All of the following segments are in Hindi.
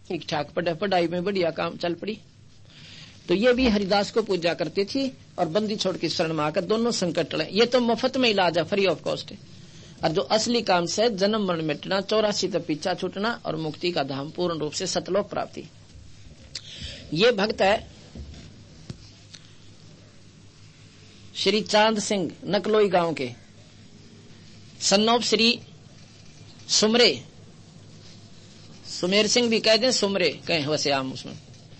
ठीक ठाक पढ़ाई में बढ़िया काम चल पड़ी। तो ये भी हरिदास को पूजा करती थी और बंदी छोड़ की शरण में आकर दोनों संकट टले। ये तो मुफ्त में इलाज है, फ्री ऑफ कॉस्ट है। और जो असली काम से जन्म मरण मिटना, 84 तक पीछा छूटना और मुक्ति का धाम पूर्ण रूप से सतलोक प्राप्ति। ये भक्त है श्री चांद सिंह, नकलोई गांव के, सन्नौप श्री सुमरे, सुमेर सिंह भी कहते हैं, सुमरे कहें वैसे आम उसमें।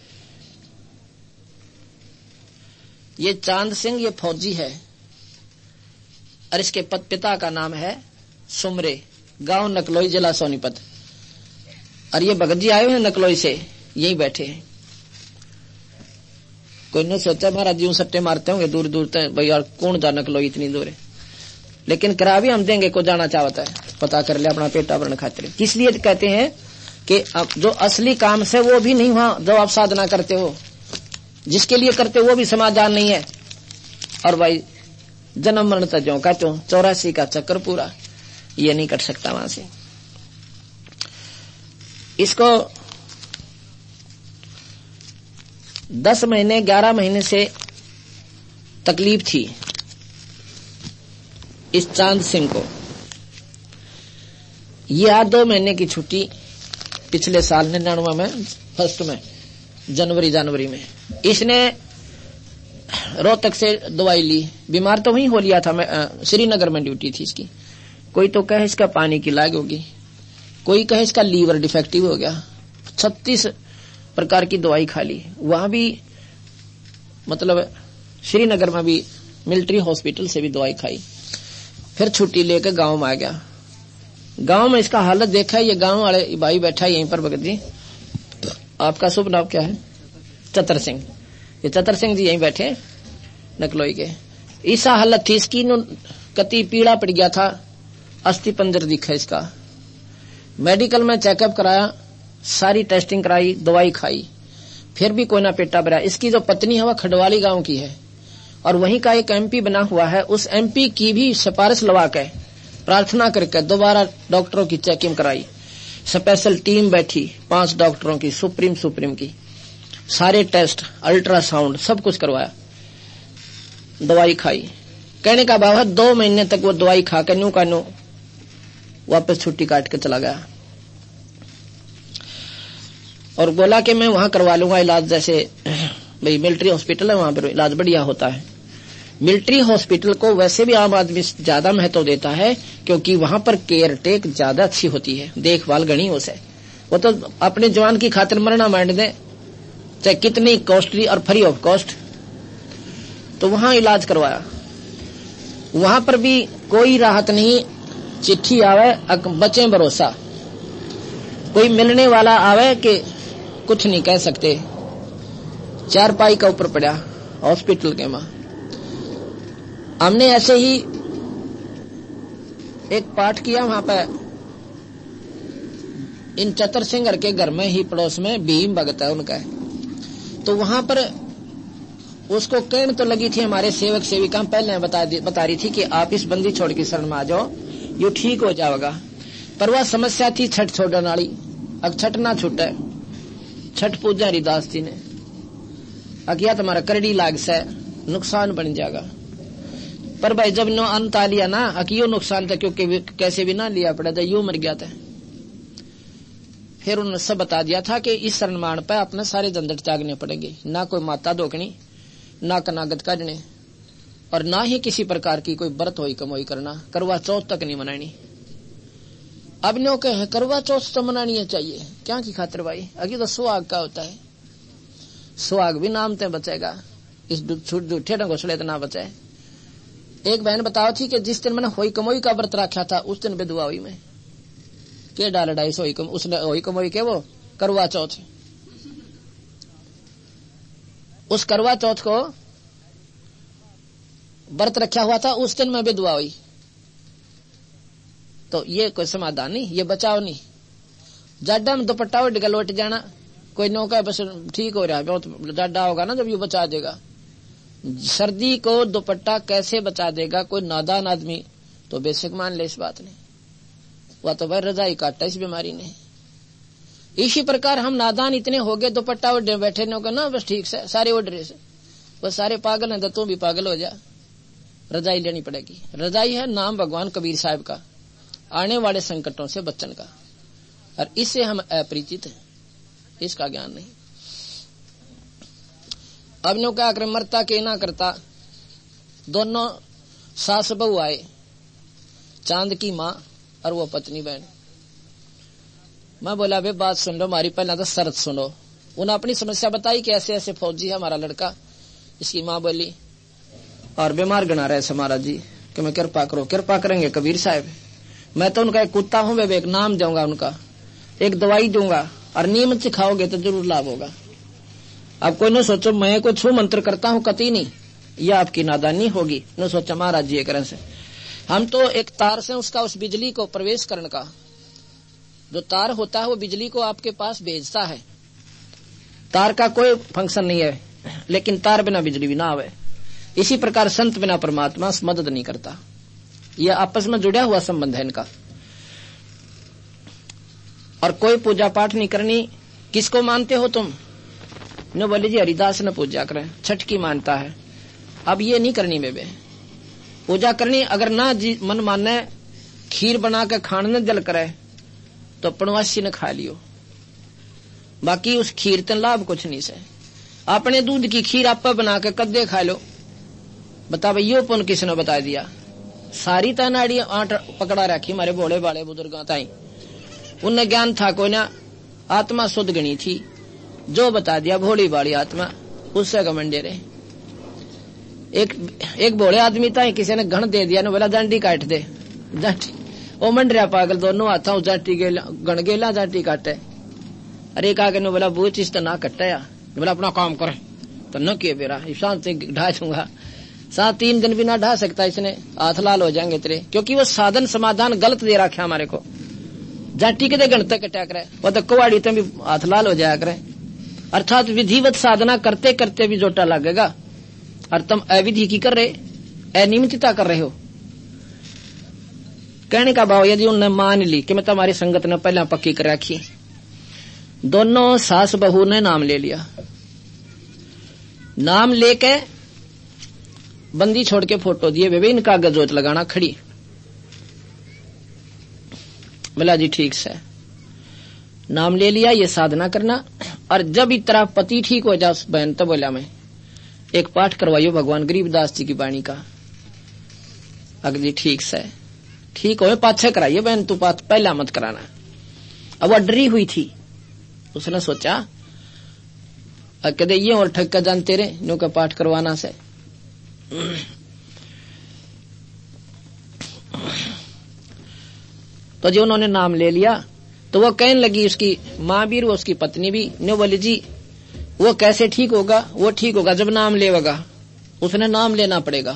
ये चांद सिंह ये फौजी है और इसके पिता का नाम है सुमरे, गांव नकलोई, जिला सोनीपत। और ये भगत जी आए हुए हैं नकलोई से, यहीं बैठे हैं। कोई ने सोचा महाराज जी सट्टे मारते होंगे दूर दूर तक, भाई यार कौन जा नकलोई इतनी दूर है। लेकिन करा भी हम देंगे, को जाना चाहता है पता कर ले अपना पेटा भरण खातिर। किस लिए कहते हैं कि जो असली काम से वो भी नहीं हुआ जो आप साधना करते हो, जिसके लिए करते हो वो भी समाधान नहीं है। और भाई जन्म मरण तजों का 84 का चक्कर पूरा ये नहीं कट सकता वहां से। इसको 10 महीने 11 महीने से तकलीफ थी इस चांद सिंह को। ये 2 महीने की छुट्टी पिछले साल 99 में फर्स्ट में जनवरी में इसने रोहतक से दवाई ली। बीमार तो वहीं हो लिया था, मैं श्रीनगर में ड्यूटी थी इसकी। कोई तो कहे इसका पानी की लाग होगी, कोई कहे इसका लीवर डिफेक्टिव हो गया। 36 प्रकार की दवाई खा ली। वहां भी मतलब श्रीनगर में भी मिलिट्री हॉस्पिटल से भी दवाई खाई। फिर छुट्टी लेकर गांव में आ गया। गांव में इसका हालत देखा। ये गांव वाले भाई बैठा है यहीं पर भगत जी। आपका शुभ नाम क्या है? चतर सिंह। ये चतर सिंह जी यहीं बैठे नकलोई के। ऐसा हालत थी इसकी, कति पीड़ा पड़ गया था, अस्थि पंजर दिखा इसका। मेडिकल में चेकअप कराया, सारी टेस्टिंग कराई, दवाई खाई, फिर भी कोई ना पेटा भरा। इसकी जो पत्नी है वह खडवाली गांव की है और वहीं का एक एमपी बना हुआ है। उस एमपी की भी सिफारिश लगा के प्रार्थना करके दोबारा डॉक्टरों की चेकिंग कराई। स्पेशल टीम बैठी 5 डॉक्टरों की, सुप्रीम की, सारे टेस्ट, अल्ट्रासाउंड सब कुछ करवाया, दवाई खाई। कहने का भाव है 2 महीने तक वो दवाई खा के न्यू का न्यू वापस छुट्टी काट के चला गया और बोला कि मैं वहां करवा लूंगा इलाज। जैसे भाई मिलिट्री हॉस्पिटल है, वहां पर इलाज बढ़िया होता है। मिलिट्री हॉस्पिटल को वैसे भी आम आदमी ज्यादा महत्व देता है क्योंकि वहां पर केयर टेक ज्यादा अच्छी होती है, देखभाल गणी हो से। वो तो अपने जवान की खातिर मरना मांड दे, चाहे कितनी कॉस्टली और फ्री ऑफ कॉस्ट। तो वहां इलाज करवाया। वहां पर भी कोई राहत नहीं। चिट्ठी आवे बचे भरोसा, कोई मिलने वाला आवे कि कुछ नहीं कह सकते। 4 पाई का ऊपर पड़ा हॉस्पिटल के मां। हमने ऐसे ही एक पाठ किया वहां पर इन चतर सिंह के घर में ही पड़ोस में भीम भगत है उनका। तो वहां पर उसको कहने तो लगी थी हमारे सेवक सेविका पहले बता रही थी कि आप इस बंदी छोड़ की शरण में आ जाओ, ये ठीक हो जाएगा। पर वह समस्या थी छठ छोड़ने वाली। अब छठ ना छूटे, छठ पूजा हरिदास जी ने अकिया तुम्हारा करड़ी लाग से नुकसान बन जाएगा। पर भाई जब नो अंत आ लिया ना, अकियो नुकसान था क्योंकि कैसे भी ना लिया पड़ा था, यूं मर गया था। फिर उन्होंने सब बता दिया था कि इस शरणमान पर अपने सारे झंझट त्यागने पड़ेंगे, ना कोई माता धोकनी, ना कनागत काटने और ना ही किसी प्रकार की कोई व्रत होई कमोई करना। करवा चौथ तक नहीं मनानी। अब नो कहे करवा चौथ तो मनानी है चाहिए, क्या की खातिर भाई? अभी तो सुहाग का होता है, सुहाग भी नाम ते बचेगा, इस झूठे घोसले तो ना बचे। एक बहन बताओ थी कि जिस दिन मैंने होई कमोई का व्रत रखा था उस दिन बेदुआ हुई मैं के डाल 250 उसने होई कमोई के वो करवा चौथ। उस करवा चौथ को व्रत रखा हुआ था, उस दिन मैं बेदुआ हुई। तो ये कोई समाधान नहीं, ये बचाव नहीं। जाडा में दुपट्टा उठ गया लौट जाना, कोई नौका बस ठीक हो रहा है, बहुत जाडा होगा ना जब ये बचा देगा। सर्दी को दुपट्टा कैसे बचा देगा कोई नादान आदमी तो बेशक मान ले इस बात ने। वह तो भाई रजाई काटा इस बीमारी ने। इसी प्रकार हम नादान इतने हो गए, दुपट्टा ओढ़े बैठे न ना, बस ठीक से सारे ओढ़ से, बस सारे पागल हैं तो तू भी पागल हो जा। रजाई लेनी पड़ेगी। रजाई है नाम भगवान कबीर साहब का, आने वाले संकटों से बचने का, और इससे हम अपरिचित हैं, इसका ज्ञान नहीं। अब नो क्या करे, मरता के ना करता। दोनों सास बहू आए, चांद की माँ और वो पत्नी बहन। मैं बोला बे बात सुन लो हमारी, पहला तो शर्त सुनो। उन्होंने अपनी समस्या बताई कि ऐसे ऐसे फौजी है हमारा लड़का। इसकी माँ बोली और बीमार गना रहे महाराज जी कि मैं कृपा करो। कृपा करेंगे कबीर साहब, मैं तो उनका एक कुत्ता हूं, वे एक नाम दूंगा, उनका एक दवाई दूंगा और नियमित से खाओगे तो जरूर लाभ होगा। अब कोई न सोचो मैं कोई छू मंत्र करता हूं, कति नहीं, यह आपकी नादानी होगी। न सोचा महाराज जी एक तरह से हम तो एक तार से उसका उस बिजली को प्रवेश करने का, जो तार होता है वो बिजली को आपके पास भेजता है। तार का कोई फंक्शन नहीं है, लेकिन तार बिना बिजली भी ना आवे। इसी प्रकार संत बिना परमात्मा मदद नहीं करता। यह आपस में जुड़ा हुआ संबंध है इनका। और कोई पूजा पाठ नहीं करनी। किसको मानते हो तुम? न बोले जी हरिदास ने पूजा करें, छठ की मानता है। अब ये नहीं करनी बेबे, पूजा करनी। अगर ना जी मन माने खीर बना के खाने जल करे तो पणवासी ने खा लियो, बाकी उस खीर ते लाभ कुछ नहीं से। अपने दूध की खीर आप बना के कद्दे खा लो, बता भाई यो पुन किसने बता दिया? सारी तनाड़ी आठ पकड़ा रखी हमारे भोले बाले बुजुर्ग ताई। उन्हें ज्ञान था कोई ना, आत्मा शुद्ध गणी थी, जो बता दिया भोली बाली आत्मा उससे घमंडे रहे। एक भोले आदमी था, किसी ने घण दे दिया, बोला जांटी काट दे। जांटी ओ मंडरिया पागल, दोनों हाथों जांटी गेला गण गेला जांटी काटे। अरे का कहने बोला वो चीज तो ना कटे या, बोला अपना काम करे तो न किए बेरा शांत ढा दूंगा। 7-3 दिन भी ना ढा सकता इसने, हाथ लाल हो जाएंगे तेरे, क्योंकि वो साधन समाधान गलत दे रखा हमारे को। जाटी के गण तक कटा करे, वो तो कुवाड़ी तो भी हाथ लाल हो जाया करे। अर्थात विधिवत साधना करते करते भी जोटा लगेगा, और तुम अविधि की कर रहे, अनियमितता कर रहे हो। कहने का भाव यदि उन्होंने मान ली कि मैं तुम्हारी संगत ने पहले पक्की कर रखी, दोनों सास बहू ने नाम ले लिया। नाम लेके बंदी छोड़ के फोटो दिए, वे इनका गजोत लगाना खड़ी। बोला जी ठीक से, नाम ले लिया, ये साधना करना। और जब इतना पति ठीक हो जाए बहन, तो बोला मैं एक पाठ करवाइयो भगवान गरीबदास जी की वाणी का। अगली ठीक से, ठीक हो पाछे कराइए बहन, तू पाठ पहला मत कराना। अब वह डरी हुई थी, उसने सोचा कहते ये और ठक्का जानते रहे नो का पाठ करवाना से। तो जो उन्होंने नाम ले लिया, तो वो कहने लगी, उसकी माँ भी और उसकी पत्नी भी, नो बोली जी वो कैसे ठीक होगा? वो ठीक होगा जब नाम लेगा, उसने नाम लेना पड़ेगा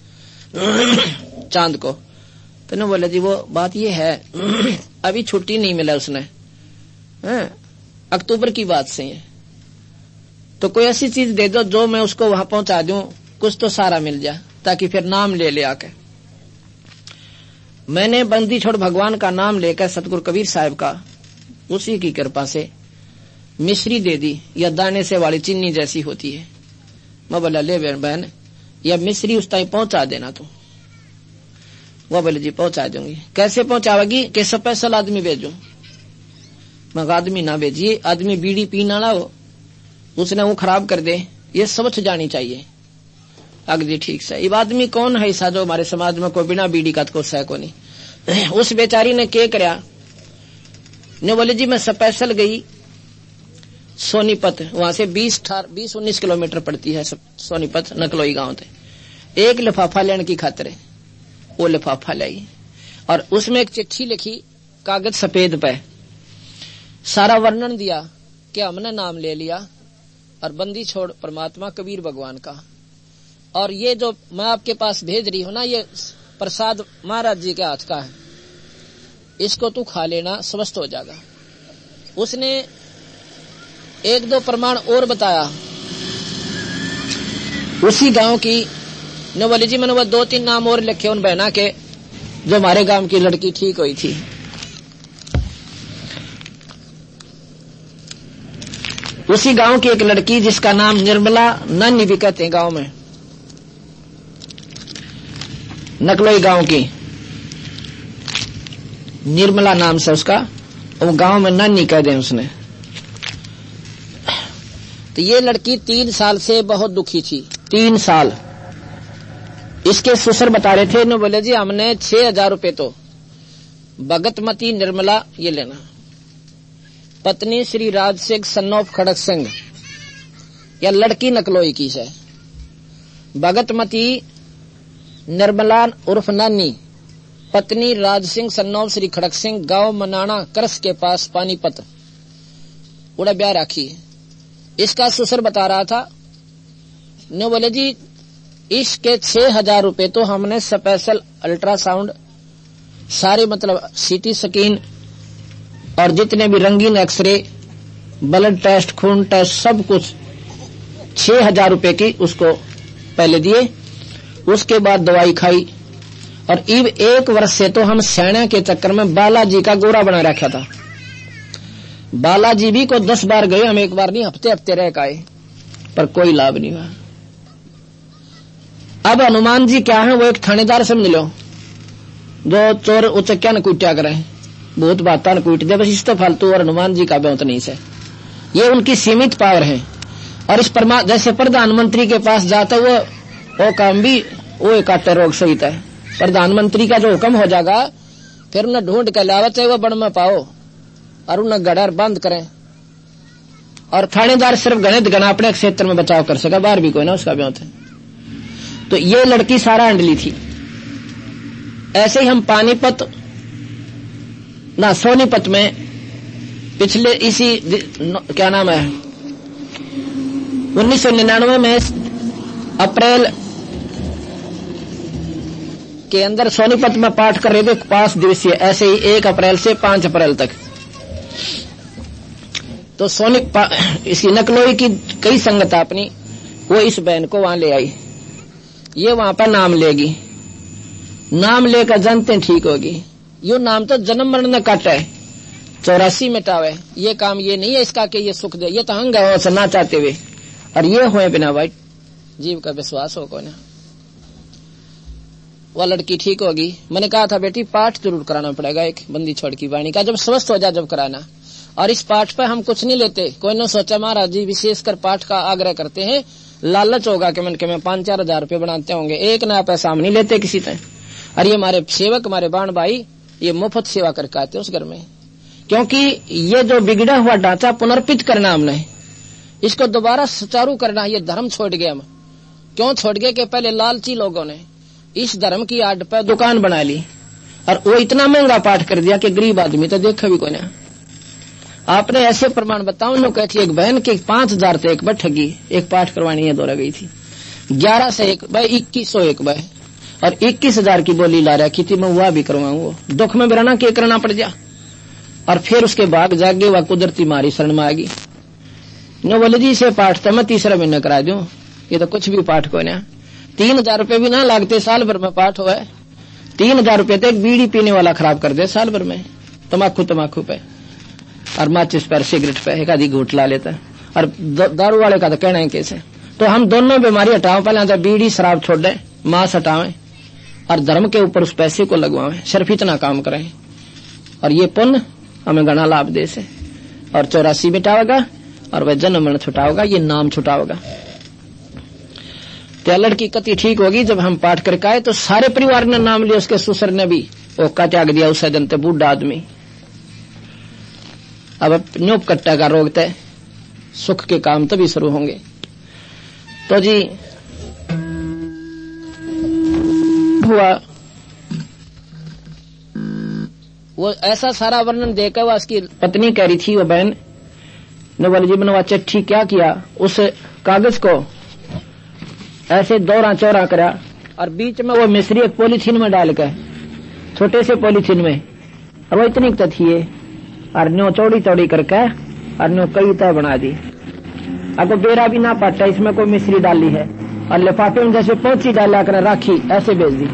चांद को। तो नो बोले जी वो बात ये है अभी छुट्टी नहीं मिला उसने, अक्टूबर की बात से है, तो कोई ऐसी चीज दे दो जो मैं उसको वहां पहुंचा दूं, कुछ तो सारा मिल जाए, ताकि फिर नाम ले आके। मैंने बंदी छोड़ भगवान का नाम लेकर सतगुरु कबीर साहब का, उसी की कृपा से मिश्री दे दी, या दाने से वाली चीनी जैसी होती है। मैं बोला ले बहन या मिश्री उस टाइम पहुंचा देना तू। वो बोले जी पहुंचा दूंगी। कैसे पहुंचावेगी? कि स्पेशल आदमी भेजू? मैं आदमी ना भेजिए, आदमी बीड़ी पीना ना हो, उसने वो खराब कर दे, ये समझ जानी चाहिए। अगली ठीक से, ये आदमी कौन है ऐसा जो हमारे समाज में कोई बिना बीड़ी का को सह को नहीं। उस बेचारी ने क्या कराया, ने बोले जी मैं स्पेशल गई सोनीपत, वहां से 20-19 किलोमीटर पड़ती है सोनीपत नकलोई गांव से। एक लिफाफा लेने की खातिर वो लिफाफा लाई, और उसमें एक चिट्ठी लिखी कागज सफेद पे, सारा वर्णन दिया कि हमने नाम ले लिया और बंदी छोड़ परमात्मा कबीर भगवान का, और ये जो मैं आपके पास भेज रही हूं ना, ये प्रसाद महाराज जी के हाथ का है, इसको तू खा लेना, स्वस्थ हो जाएगा। उसने 1-2 प्रमाण और बताया उसी गांव की। ने बोले जी मैंने वो 2-3 नाम और लिखे उन बहना के, जो हमारे गांव की लड़की ठीक हुई थी। उसी गांव की एक लड़की जिसका नाम निर्मला नानी भी कहते हैं गांव में, नकलोई गांव की निर्मला नाम से उसका, वो गांव में नानी कह दें उसने। तो ये लड़की 3 साल से बहुत दुखी थी, 3 साल। इसके ससुर बता रहे थे, इन्होंने बोले जी हमने 6,000 रुपए तो भगतमती निर्मला ये लेना, पत्नी श्री राज सिंह सन ऑफ खड़क सिंह, या लड़की नकलोई की है। भगतमती निर्मला उर्फ नानी, पत्नी राज सिंह सन ऑफ श्री खड़क सिंह, गांव मनाना करस के पास पानीपत, उड़ा ब्याह राखी। इसका ससुर बता रहा था, ने बोले जी इसके 6,000 रुपए तो हमने स्पेशल अल्ट्रासाउंड, सारे मतलब सीटी स्कैन और जितने भी रंगीन एक्सरे, ब्लड टेस्ट, खून टेस्ट, सब कुछ 6,000 रुपए की उसको पहले दिए। उसके बाद दवाई खाई और 1 वर्ष से तो हम सेना के चक्कर में बालाजी का गोरा बना रखा था। बालाजी भी को 10 बार गए हम, 1 बार नहीं, हफ्ते हफ्ते रह आए, पर कोई लाभ नहीं हुआ। अब हनुमान जी क्या है, वो एक थानेदार समझ लो, जो चोर उचक्या न कुट्या करे, बहुत बाता न कुट दे, बस इस तो फालतू। और हनुमान जी का बहुत नहीं से, ये उनकी सीमित पावर है। और इस जैसे प्रधानमंत्री के पास जाता वो काम भी वो इकट्ठे रोग सहित है। प्रधानमंत्री का जो हुक्म हो जाएगा, फिर उन्हें ढूंढ के लावा, चाहे वो बन में पाओ, और उन्हें गड़र बंद करें। और थानेदार सिर्फ गणित गणा अपने क्षेत्र में बचाव कर सका, बाहर भी कोई ना उसका ब्योत है। तो ये लड़की सारा अंडली थी। ऐसे ही हम पानीपत ना सोनीपत में पिछले इसी क्या नाम है 1999 में अप्रैल के अंदर सोनीपत में पाठ कर रहे थे 5 दिवसीय, ऐसे ही 1 अप्रैल से 5 अप्रैल तक। तो इसी नकलोई की कई संगत अपनी, वो इस बहन को वहां ले आई। ये वहां पर नाम लेगी, नाम लेकर जनते ठीक होगी। यो नाम तो जन्म मरण न काटे, 84 मिटावे। ये काम ये नहीं है इसका कि ये सुख दे, ये तो हंग है ना चाहते हुए। और ये हुए बिना भाई जीव का विश्वास हो को ना, वह लड़की ठीक होगी। मैंने कहा था बेटी पाठ जरूर कराना पड़ेगा, एक बंदी छोड़ की वाणी का, जब स्वस्थ हो जाए जब कराना। और इस पाठ पे हम कुछ नहीं लेते। कोई ने सोचा महाराज जी विशेषकर पाठ का आग्रह करते हैं, लालच होगा कि मन के में 5-4 हजार रुपये बनाते होंगे, 1 नया पैसा हम नहीं लेते किसी से। और ये हमारे सेवक, हमारे बाण भाई, ये मुफ्त सेवा करके आते उस घर में। क्योंकि ये जो बिगड़ा हुआ ढांचा पुनर्पित करना हमने, इसको दोबारा सुचारू करना। ये धर्म छोड़ गए हम, क्यों छोड़ गए कि पहले लालची लोगों ने इस धर्म की आड़ पर दुकान बना ली, और वो इतना महंगा पाठ कर दिया कि गरीब आदमी तो देखा भी कोई ना। आपने ऐसे प्रमाण बताओ, उन्होंने कहती एक बहन के 5,000 से एक बार ठगी, एक पाठ करवानी है दौरा गई थी, 11 से एक बार 2100 एक बार, और 21,000 की बोली ला रखी थी। मैं वह भी करवाऊंगा, दुख में बिराना के करना पड़ जा। और फिर उसके बाद जागे वह कुदरती मारी शरण में आ गई। नो बोले जी इसे पाठ तो मैं 3रा महीना करा दूं, ये तो कुछ भी पाठ को ना 3,000 रुपये भी ना लागते, साल भर में पाठ हुआ है। 3,000 रुपये तो एक बीड़ी पीने वाला खराब कर दे साल भर में, तमाकू पे और माचिस पर, सिगरेट पे एक आधी घूट ला लेता है। और दारू वाले का तो कहना है कैसे। तो हम दोनों बीमारी हटाओ, पहले तो बीड़ी शराब छोड़ दे, मांस हटावें और धर्म के ऊपर उस पैसे को लगवाएं, सिर्फ इतना काम करें। और ये पुण्य हमें घना लाभ दे से, और 84 मिटावेगा, और वह जन्म मरण छुटाओगा, ये नाम छुटाओगा। तो लड़की कति ठीक होगी। जब हम पाठ करके आए तो सारे परिवार ने नाम लिया, उसके ससुर ने भी वो का त्याग दिया। उस जनते बूढ़ा आदमी अब न्यूप कट्टा का रोग तय, सुख के काम तभी शुरू होंगे। तो जी हुआ वो ऐसा सारा वर्णन देकर वह उसकी पत्नी कह रही थी, वो बहन ने बोले जी मैंने वह चिट्ठी क्या किया, उस कागज को ऐसे दौरा चौरा करा, और बीच में वो मिश्री एक पॉलीथीन में डालकर, छोटे से पॉलीथीन में, और वो इतनी तक थी, और न्यो चौड़ी करके और न्यो कई तय बना दी। अब बेरा भी ना पाटा, इसमें कोई मिश्री डाली है, और लिफाफे में जैसे पोंची डाला कर राखी ऐसे भेज दी।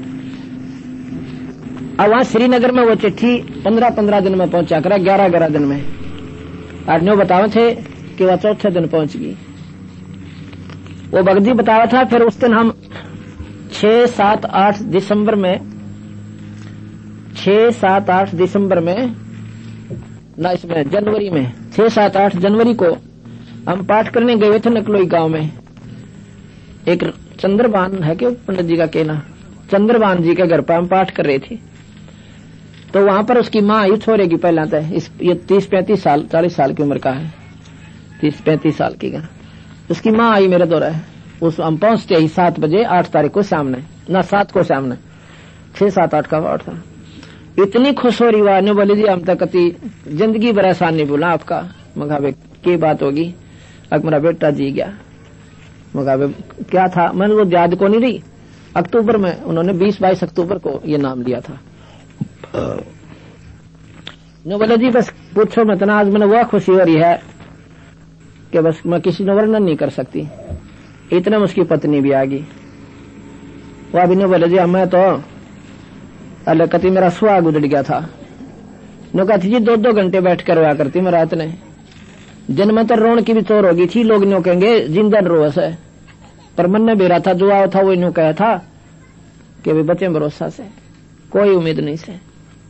अब वहां श्रीनगर में वो चिट्ठी 15-15 दिन में पहुंचा करा, 11-11 दिन में। और न्यो बतावे थे उसके बाद चौथे दिन पहुंच गई। वो भगत बताया था। फिर उस दिन हम 6, 7, 8 दिसंबर में 6, 7, 8 दिसंबर में ना इसमें जनवरी में 6, 7, 8 जनवरी को हम पाठ करने गए थे नकलोई गांव में। एक चंद्रभान है कि पंडित जी का कहना, चंद्रभान जी के घर पर हम पाठ कर रहे थे। तो वहां पर उसकी माँ आई छोरे की पहला तय, ये 30-35 साल 40 साल की उम्र का है, 30-35 साल की का। उसकी माँ आई मेरे दौरा है। उस हम पहुंचते ही 7 बजे 8 तारीख को सामने ना 7 को सामने 6, 7, 8 का पाठ था। इतनी खुश हो रही वाने बोले जी हम तक कति जिंदगी भर एहसान नहीं बोला आपका। मगावे की बात होगी, अब मेरा बेटा जी गया। मगावे क्या था, मैंने वो याद को नहीं रही। अक्टूबर में उन्होंने 20-22 अक्टूबर को ये नाम लिया था। नो बोले जी बस पूछो मत ना, आज मैंने वह खुशी हो रही है कि बस मैं किसी ने वर्णन नहीं कर सकती। इतने में उसकी पत्नी भी आ गई। वह भी नहीं बोले जी मैं तो अल्लाह कति मेरा सुहाग उजड़ गया था। नो कहती जी 2-2 घंटे बैठ कर रोया करती मैं रात ने। दिन में तो रोन की भी चोर होगी थी। लोग न्यू कहेंगे जिंदन रोस है, पर मन ने बेरा था जो आया था वो न्यू कहा था कि वे बचे भरोसा से, कोई उम्मीद नहीं से।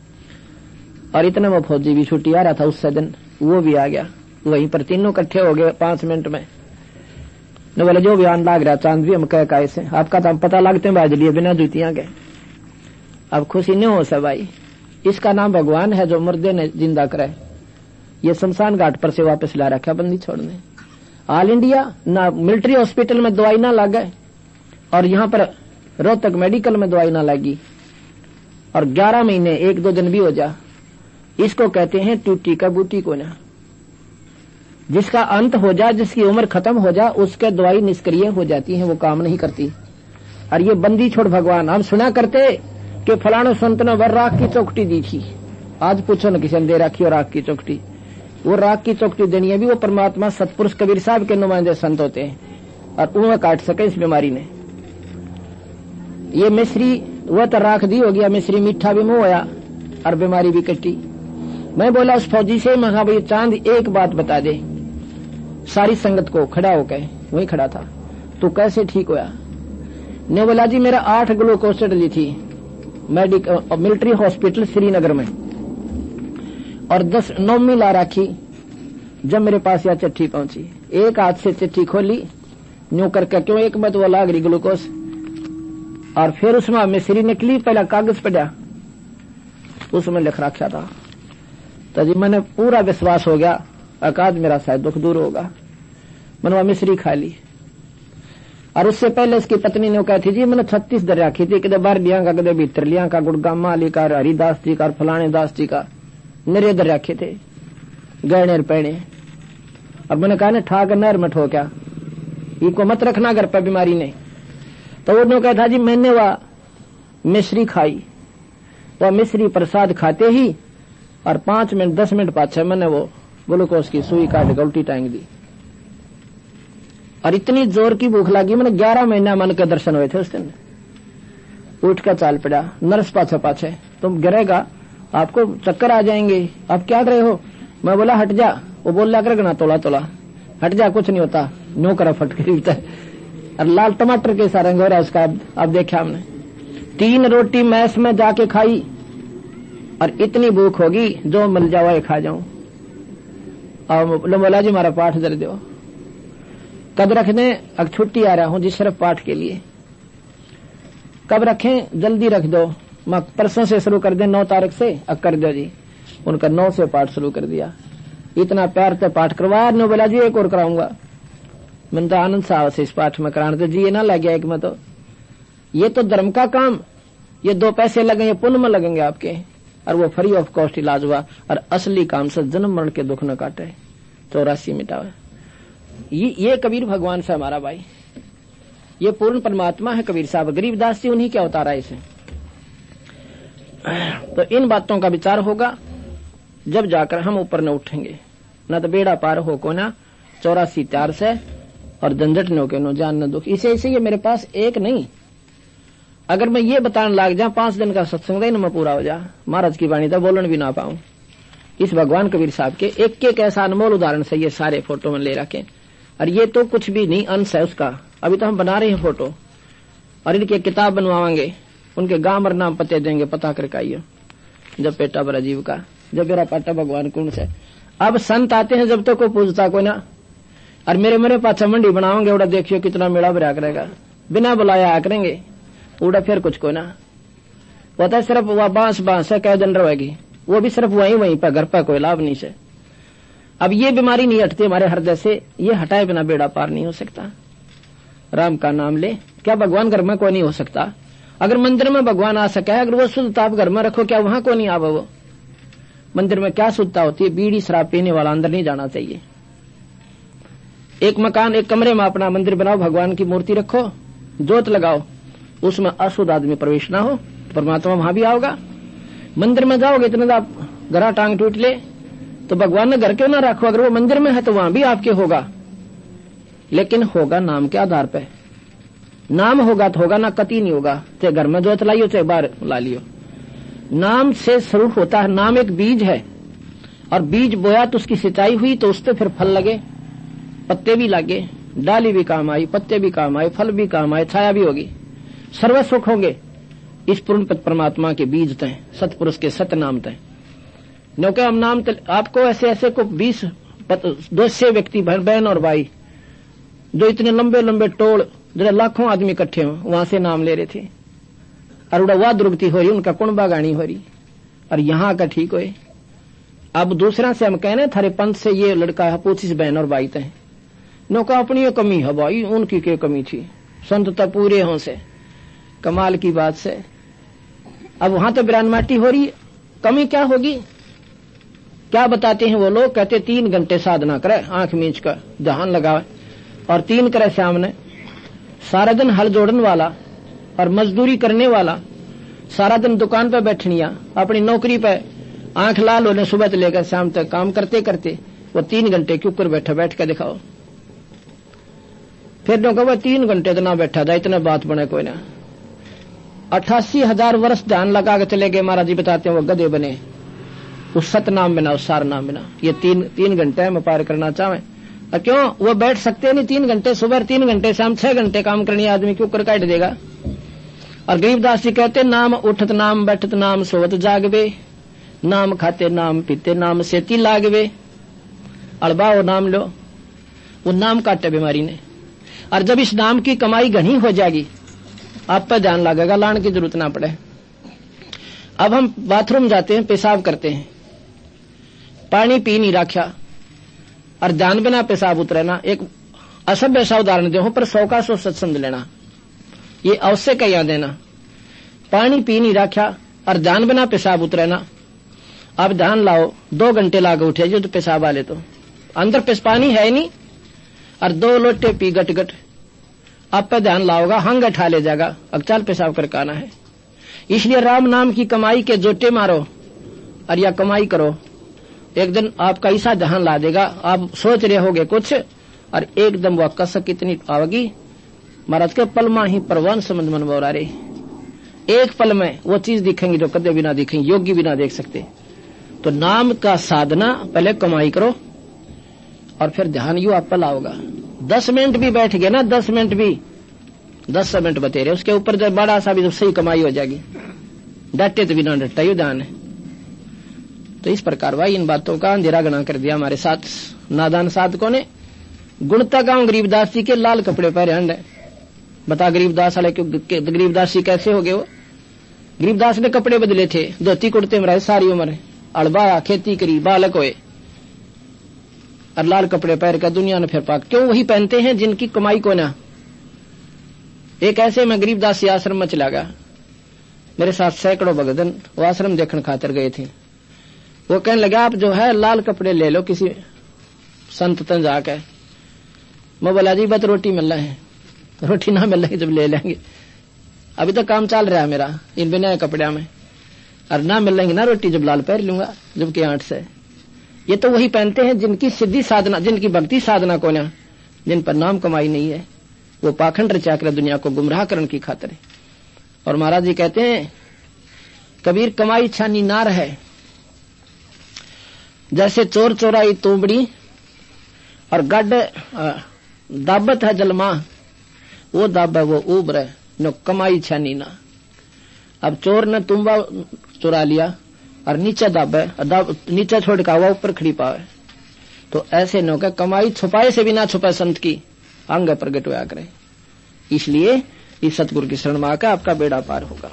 और इतने में फौजी भी छुट्टी आ रहा था उससे दिन, वो भी आ गया। वहीं पर तीनों इकट्ठे हो गए 5 मिनट में। न बोले जो बयान लाग रहा चांद भी हम कह कैसे आपका तो हम पता लगते हैं बाज लिए बिना जूतियां के। अब खुशी नहीं हो सा भाई, इसका नाम भगवान है जो मुर्दे ने जिंदा करे। ये शमशान घाट पर से वापस ला रखा बंदी छोड़ने। ऑल इंडिया ना मिलिट्री हॉस्पिटल में दवाई ना लगे और यहाँ पर रोहतक मेडिकल में दवाई ना लगी और 11 महीने 1-2 दिन भी हो जा। इसको कहते हैं टूटी का बूटी को ना। जिसका अंत हो जा, जिसकी उम्र खत्म हो जा, उसके दवाई निष्क्रिय हो जाती है, वो काम नहीं करती। और ये बंदी छोड़ भगवान हम सुना करते कि फलाने संत ने वर राख की चौकटी दी थी। आज पूछो न किसी ने दे रखी और राख की चौकटी। वो राख की चौकटी देनी है भी वो परमात्मा सतपुरुष कबीर साहब के नुमाइंदे संत होते हैं और उन्हें काट सके इस बीमारी ने। ये मिश्री वह तो राख दी हो गया, मिश्री मीठा भी मुंह होया और बीमारी भी कटी। मैं बोला उस फौजी से, मैं कहा भाई चांद एक बात बता दे। सारी संगत को खड़ा होकर वही खड़ा था, तू कैसे ठीक होया? ने बोला जी मेरा 8 ग्लूकोज डली थी मिलिट्री हॉस्पिटल श्रीनगर में और 10 नौमी ला रखी। जब मेरे पास यह चिट्ठी पहुंची, एक हाथ से चिट्ठी खोली न्यू करके, क्यों एक में तो वो लाग रही ग्लूकोज, और फिर उसमें मिश्री निकली। पहला कागज पड़ा, उसमें लिख रखा था। तो जी मैंने पूरा विश्वास हो गया अकाज मेरा शायद दुख दूर होगा। मैंने वह मिश्री खा ली। और उससे पहले उसकी पत्नी ने कहा थी जी मैंने 36 दर रखी थी, कदे बाहर लिया का, कदे भीतर लिया का, गुड़गामा अली का, हरिदास जी का, फलाने दास जी का, मेरे दर रखे थे गहने पैणे। और मैंने कहा ना ठा कर नहर में ठो क्या, इनको मत रखना घर पर बीमारी ने। तो उन्होंने कहा था जी मैंने वह मिश्री खाई। वह मिश्री प्रसाद खाते ही और 5 मिनट 10 मिनट पाछे मैंने वो ग्लूकोज की सुई काट के उल्टी टांग दी। और इतनी जोर की भूख लगी, मैंने 11 महीना मन के दर्शन हुए थे उस दिन। उठ कर चाल पड़ा, नर्स पाछे पाछे, तुम गिरेगा आपको चक्कर आ जाएंगे, आप क्या कर रहे हो? मैं बोला हट जा। वो बोल ला कर तोला तोला, हट जा कुछ नहीं होता, नो करा फटकरी। और लाल टमाटर के सा रंग हो रहा है उसका। अब देखा हमने 3 रोटी मैस में जाके खाई और इतनी भूख होगी जो मिल जावा खा जाऊं। और बोला जी हमारा पाठ दर दो, कब रख दें? अब छुट्टी आ रहा हूं जी सिर्फ पाठ के लिए। कब रखें? जल्दी रख दो, मैं परसों से शुरू कर दें 9 तारीख से। अब कर दो जी। उनका 9 से पाठ शुरू कर दिया। इतना प्यार से पाठ करवाया। नो बोला जी एक और कराऊंगा। मैंने तो आनंद साहब से इस पाठ में कराने, तो जी ये ना लग गया एक में, तो ये तो धर्म का काम, ये 2 पैसे लगेंगे पुण्य में लगेंगे आपके, और वो फ्री ऑफ कॉस्ट इलाज हुआ। और असली काम से जन्म मरण के दुख न काटे, 84 मिटावे। ये कबीर भगवान से हमारा भाई, ये पूर्ण परमात्मा है कबीर साहब। गरीबदास जी उन्हीं क्या उतारा इसे। तो इन बातों का विचार होगा जब जाकर हम ऊपर न उठेंगे, न तो बेड़ा पार हो को ना 84 4 से और झंझट न के नो जान न दुख। इसे ये मेरे पास एक नहीं, अगर मैं ये बताने लाग जा 5 दिन का सत्संग दिन में पूरा हो जा, महाराज की वाणी तो बोलन भी ना पाऊं। इस भगवान कबीर साहब के एक एक ऐसा अनमोल उदाहरण से ये सारे फोटो में ले रखे। और ये तो कुछ भी नहीं, अंश है उसका। अभी तो हम बना रहे हैं फोटो और इनकी किताब बनवाएंगे, उनके गांव और नाम पते देंगे, पता करके आइए। जब पेटा बरा जीव का, जब मेरा पाटा भगवान कौन से। अब संत आते हैं जब तक कोई पूछता को ना, और मेरे पाछा मंडी बनाओगे उड़ा, देखियो कितना मेला भरा करेगा, बिना बुलाया आ करेंगे उड़ा, फिर कुछ को ना पता है। सिर्फ वह बांस है, कह दिन रहेगी, वो भी सिर्फ वहीं पर, घर पर कोई लाभ नहीं से। अब ये बीमारी नहीं हटती हमारे हृदय से, ये हटाए बिना बेड़ा पार नहीं हो सकता। राम का नाम ले, क्या भगवान घर में कोई नहीं हो सकता? अगर मंदिर में भगवान आ सका है, अगर वो शुद्धता आप घर में रखो, क्या वहां को नहीं आवे? वो मंदिर में क्या शुद्धता होती है? बीड़ी शराब पीने वाला अंदर नहीं जाना चाहिए। एक मकान, एक कमरे में अपना मंदिर बनाओ, भगवान की मूर्ति रखो, जोत लगाओ, उसमें अशुद्ध आदमी प्रवेश ना हो, परमात्मा वहां भी आओगा। मंदिर में जाओगे इतना आप घरा टांग टूट ले, तो भगवान ने घर क्यों ना रखो? अगर वो मंदिर में है तो वहां भी आपके होगा, लेकिन होगा नाम के आधार पे। नाम होगा तो होगा, ना कति नहीं होगा। चाहे घर में जोत लाइयो, चाहे बाहर ला लियो, नाम से स्वरूप होता है। नाम एक बीज है, और बीज बोया तो उसकी सिंचाई हुई तो उससे फिर फल लगे, पत्ते भी लगे, डाली भी काम आई, पत्ते भी काम आए, फल भी काम आए, छाया भी होगी, सर्व सुख होंगे। इस पूर्ण परमात्मा के बीज तय, सतपुरुष के सत नाम तय। क्योंकि हम नाम आपको ऐसे ऐसे को 200 व्यक्ति, बहन और भाई, जो इतने लंबे लंबे टोल, जरा लाखों आदमी इकट्ठे हो, वहां से नाम ले रहे थे, और उड़ा दुर्गति हो रही, उनका कुणबा गानी हो रही, और यहाँ का ठीक होए। अब दूसरा से हम कहने थारे पंथ से ये लड़का है, पूछिस बहन और भाई तय, नौका अपनी ये कमी है भाई, उनकी क्या कमी थी? संत तो पूरे हों से, कमाल की बात से। अब वहां तो बिरान माटी हो रही, कमी क्या होगी? क्या बताते हैं वो लोग? कहते 3 घंटे साधना करे, आंख मींच कर ध्यान लगावे, और 3 करे सामने। सारा दिन हल जोड़ने वाला और मजदूरी करने वाला, सारा दिन दुकान पे बैठनिया, अपनी नौकरी पे आंख लाल होने, सुबह से लेकर शाम तक काम करते करते वो 3 घंटे के ऊपर बैठ के दिखाओ। फिर जो कहो 3 घंटे तो ना बैठा था, इतना बात बने कोई ना। 88,000 वर्ष ध्यान लगा के चले गए, महाराज जी बताते हैं वो गधे बने, उस सत नाम बिना, उस सार नाम बिना। ये 3 घंटे में पार करना चाहे, और क्यों वो बैठ सकते नहीं 3 घंटे? सुबह 3 घंटे, शाम 6 घंटे काम करनी आदमी के ऊपर काट देगा। और गरीबदास जी कहते नाम उठत नाम बैठत नाम सोवत जागवे, नाम खाते नाम पीते नाम सेती लागवे। अड़बा वो नाम लो, वो नाम काटे बीमारी ने। और जब इस नाम की कमाई घनी हो जाएगी, आप पर ध्यान लगेगा, लाने की जरूरत ना पड़े। अब हम बाथरूम जाते हैं, पेशाब करते हैं, पानी पी नहीं रखा और ध्यान बिना पेशाब उतरना, एक असभ्य सा उदाहरण दे, पर 100 का 100 सत्संग लेना, ये अवश्य का याद देना। पानी पी नहीं रखा और ध्यान बिना पेशाब उतरना। आप ध्यान लाओ, 2 घंटे लागे उठे जो तो पेशाब वाले, तो अंदर पानी है नहीं, और 2 लोटे पी गट गट, आप पे ध्यान लाओगा, हंग उठा ले जाएगा, अब चल पेशाब करके आना है। इसलिए राम नाम की कमाई के जोटे मारो और या कमाई करो, एक दिन आपका ऐसा ध्यान ला देगा, आप सोच रहे होगे कुछ और एकदम वह कसक इतनी आवेगी, महाराज के पल में ही परवान समझ मन बोरा रे, एक पल में वो चीज दिखेंगी जो कदे भी ना दिखेंगी, योगी भी ना देख सकते। तो नाम का साधना, पहले कमाई करो और फिर ध्यान यू आप पल आओगा। 10 मिनट भी बैठ गए ना, 10 मिनट भी, 10 मिनट बतेरे, उसके ऊपर जब बड़ा सा भी, जब सही कमाई हो जाएगी, डटे तो भी ना डटता, यू ध्यान है। तो इस प्रकार भाई इन बातों का अंधेरा गना कर दिया हमारे साथ नादान साधकों ने। गुणता गांव गरीबदास जी के लाल कपड़े पहरे हंड है, बता गरीबदास वाले गरीबदास जी कैसे हो गए? वो गरीबदास ने कपड़े बदले थे, धोती कुर्ते में रहे सारी उम्र, अड़बाया खेती करी, बालक हुए और लाल कपड़े पहन कर दुनिया ने फिर पाक। क्यों वही पहनते हैं जिनकी कमाई को ना। एक ऐसे में गरीबदास आश्रम में चला गया, मेरे साथ सैकड़ों भगतन वो आश्रम देखने खातिर गए थे। वो कहने लगा आप जो है लाल कपड़े ले लो किसी संत तन जाके। मैं बोला जी बस रोटी मिल रहा है, रोटी ना मिल रही जब ले लेंगे, अभी तो काम चल रहा है मेरा इन बिना कपड़े में, और ना मिल लेंगे ना रोटी जब लाल पहन लूंगा जब के 8 से। ये तो वही पहनते हैं जिनकी सिद्धि साधना, जिनकी भक्ति साधना को ना, जिन पर नाम कमाई नहीं है, वो पाखंड रचा कर दुनिया को गुमराह करने की खातिर। और महाराज जी कहते हैं कबीर कमाई छानी नार है, जैसे चोर चोराई तोबड़ी और गड दाबत है जलमा, वो दाब है वो उबर है न कमाई छानी ना। अब चोर ने तुम्बा चुरा लिया और नीचे दाब है, नीचे छोड़ का हुआ ऊपर खड़ी पावे, तो ऐसे न के कमाई छुपाए से भी ना छुपाए संत की अंग प्रगट होया करे। इसलिए इस सतगुरु की शरण में आकर आपका बेड़ा पार होगा।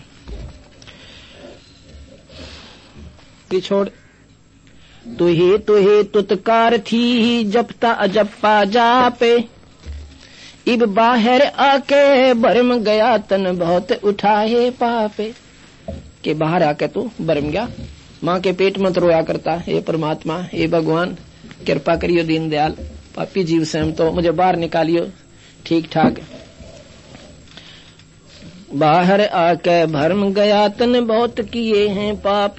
छोड़ तुही तुतकार थी जपता अजप्पा जापे, इब बाहर आके भरम गया तन बहुत उठाए पापे। के बाहर आके तू भरम गया, माँ के पेट में तो रोया करता, हे परमात्मा हे भगवान कृपा करियो दीन दयाल, पापी जीव से हम तो मुझे बाहर निकालियो ठीक ठाक। बाहर आके भरम गया तन बहुत किए हैं पाप,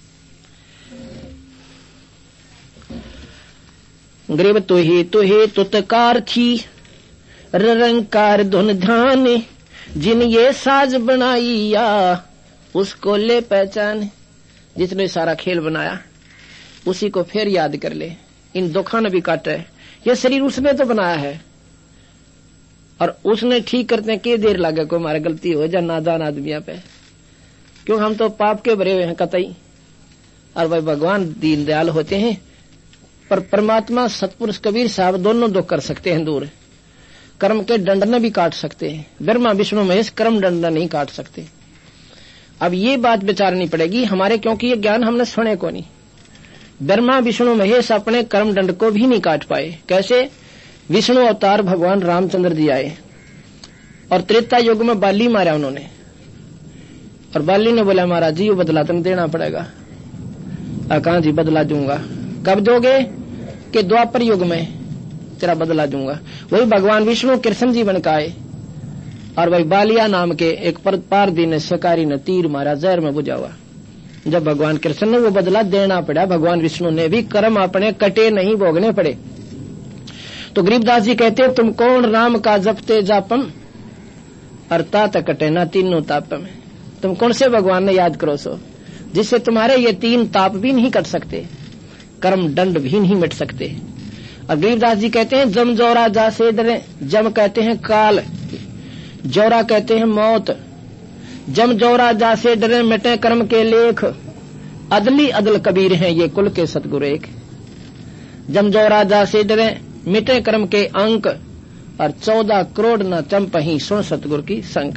गरीब तुही तुतकार थी रंकार धुन ध्यान, जिन ये साज बनाइया उसको ले पहचान। जिसने सारा खेल बनाया उसी को फिर याद कर ले, इन दुखों ने भी काटे, ये शरीर उसने तो बनाया है और उसने ठीक करते के देर लगे को हमारी गलती हो जाए नादान आदमिया पे, क्यों हम तो पाप के भरे हुए हैं कतई। और भाई भगवान दीन दयाल होते हैं, पर परमात्मा सतपुरुष कबीर साहब दोनों दुख कर सकते हैं दूर, कर्म के दंड न भी काट सकते हैं, ब्रह्मा विष्णु महेश कर्म दंड नहीं काट सकते। अब ये बात विचारनी पड़ेगी हमारे, क्योंकि ये ज्ञान हमने सुने को नहीं। ब्रह्मा विष्णु महेश अपने कर्म दंड को भी नहीं काट पाए। कैसे? विष्णु अवतार भगवान रामचंद्र जी आए और त्रेता युग में बाली मारा उन्होंने, और बाली ने बोला महाराज जी ये बदला तुम देना पड़ेगा। कहा जी बदला दूंगा। कब दोगे? कि द्वापर युग में तेरा बदला दूंगा। वही भगवान विष्णु कृष्ण जी बन के आए और वही बालिया नाम के एक पारदी ने शिकारी ने तीर मारा, जहर में बुझा हुआ। जब भगवान कृष्ण ने वो बदला देना पड़ा, भगवान विष्णु ने भी कर्म अपने कटे नहीं भोगने पड़े। तो गरीबदास जी कहते तुम कौन राम का जपते जापम और तात कटे ना तीनों ताप में। तुम कौन से भगवान ने याद करो सो जिससे तुम्हारे ये तीन ताप भी नहीं कट सकते, कर्म दंड भी नहीं मिट सकते। और गरीबदास जी कहते हैं जम जोरा जा से डरे, जम कहते हैं काल, जोरा कहते हैं मौत। जम जोरा जा से डरे मिटे कर्म के लेख, अदली अदल कबीर हैं ये कुल के सतगुरु एक। जम जोरा जा से डरे मिटे कर्म के अंक, और 14 करोड़ न चंपही सुन सतगुरु की संक।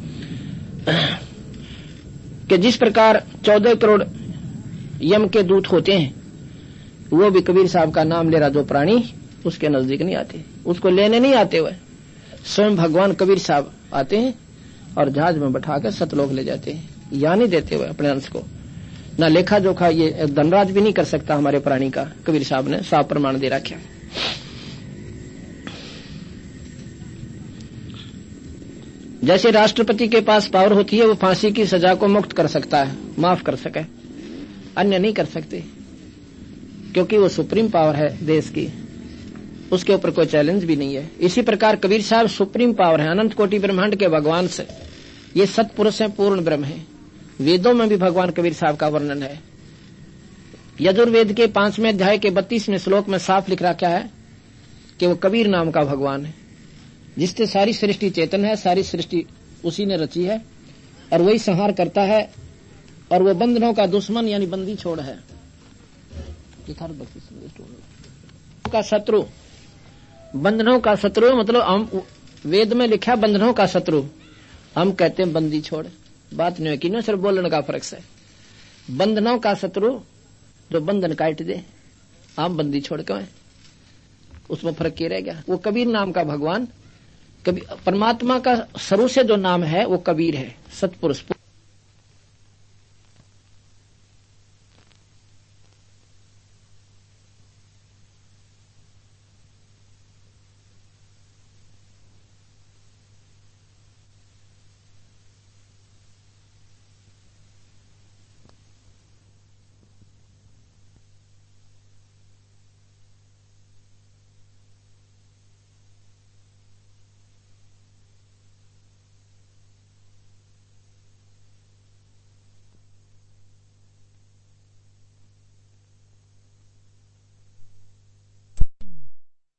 कि जिस प्रकार 14 करोड़ यम के दूत होते हैं, वो भी कबीर साहब का नाम ले रहा जो प्राणी उसके नजदीक नहीं आते, उसको लेने नहीं आते हुए स्वयं भगवान कबीर साहब आते हैं और जहाज में बैठाकर सतलोक ले जाते हैं, या नहीं देते हुए अपने अंश को। ना लेखा जोखा ये धनराज भी नहीं कर सकता हमारे प्राणी का, कबीर साहब ने साफ प्रमाण दे रखा। जैसे राष्ट्रपति के पास पावर होती है, वो फांसी की सजा को मुक्त कर सकता है, माफ कर सके, अन्य नहीं कर सकते, क्योंकि वो सुप्रीम पावर है देश की, उसके ऊपर कोई चैलेंज भी नहीं है। इसी प्रकार कबीर साहब सुप्रीम पावर है, अनंत कोटि ब्रह्मांड के भगवान से ये सतपुरुष है, पूर्ण ब्रह्म है। वेदों में भी भगवान कबीर साहब का वर्णन है। यजुर्वेद के 5वें अध्याय के 32वें श्लोक में साफ लिख रखा है कि वो कबीर नाम का भगवान है, जिससे सारी सृष्टि चेतन है, सारी सृष्टि उसी ने रची है और वही संहार करता है, और वो बंधनों का दुश्मन यानी बंदी छोड़ है, का शत्रु। बंधनों का शत्रु मतलब हम वेद में लिखा बंधनों का शत्रु, हम कहते हैं बंदी छोड़। बात नहीं है कि ना सिर्फ बोलने का फर्क है। बंधनों का शत्रु जो बंधन काट दे, हम बंदी छोड़ के, उसमें फर्क क्या रह गया। वो कबीर नाम का भगवान, कबीर परमात्मा का शुरू से जो नाम है वो कबीर है, सतपुरुष।